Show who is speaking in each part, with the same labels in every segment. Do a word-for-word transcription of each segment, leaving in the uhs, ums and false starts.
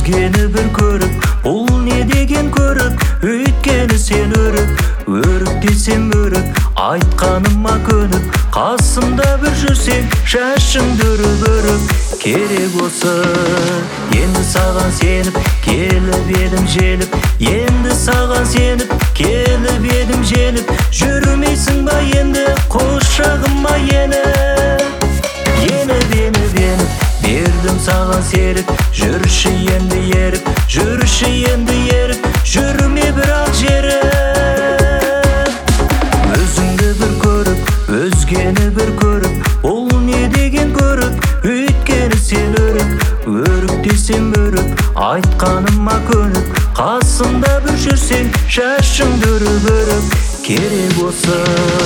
Speaker 1: өзгені бір көріп, бұл не деген көріп, өйткені сен өрік, өрік десем өрік, айтқаныма көніп, қасымда бір жүрсең, шашыңды өріп өріп. Керек осы, енді саған сеніп, келіп едім желіп, енді саған сеніп, келіп едім желіп, жүрмейсің ба енді құшағыма еніп, еніп еніп еніп, бердім саған серік, жүрші енді еріп, жүрші енді еріп, жүрме бірақ жеріп. Өзіңді бір көріп, өзгені бір көріп, бұл не деген көріп, өйткені сен өрік, өрік десем өрік, айтқаныма көніп, қасымда бір жүрсең, шашыңды өріп өріп. Керек осы.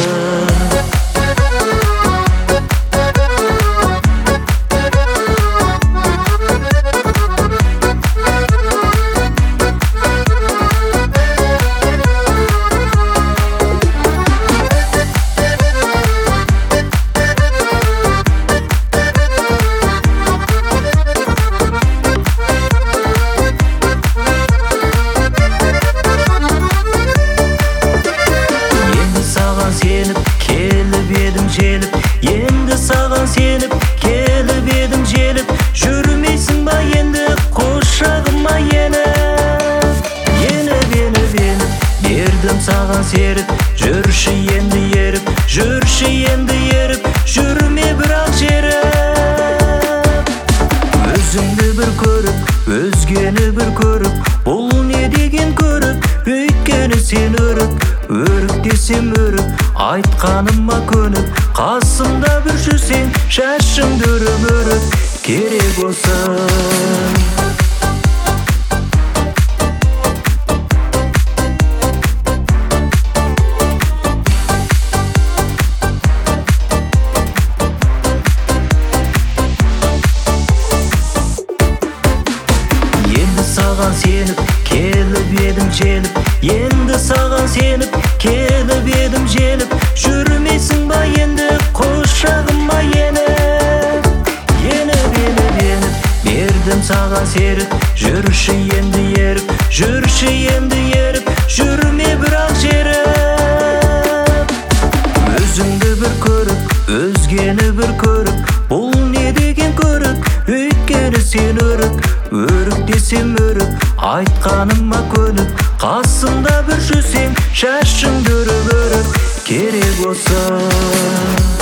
Speaker 1: Желіп, енді саған сеніп, келіп едім желіп, жүрмейсің ба енді құшағыма еніп, еніп еніп еніп, бердім саған серік, жүрші енді еріп, жүрші енді еріп, жүрме бірақ жеріп. Өзіңді бір көріп, өзгені бір көріп, бұл не деген көріп, өйткені сен өрік, өрік десем өрік, айтқаныма көніп, қасымда бір жүрсең, шашыңды өріп өріп. Керек осы. Енді саған сеніп, келіп едім желіп, енді саған сеніп, келіп едім желіп, жүрмейсің ба енді құшағыма еніп, еніп еніп еніп, бердім саған серік, жүрші енді еріп, жүрші енді еріп, жүрме бірақ жеріп. Өзіңді бір көріп, өзгені бір көріп, бұл не деген көріп, өйткені сен өрік, өрік десем өрік, айтқаныма көніп, қасымда бір жүрсең, шашыңды өріп өріп. Керек осы.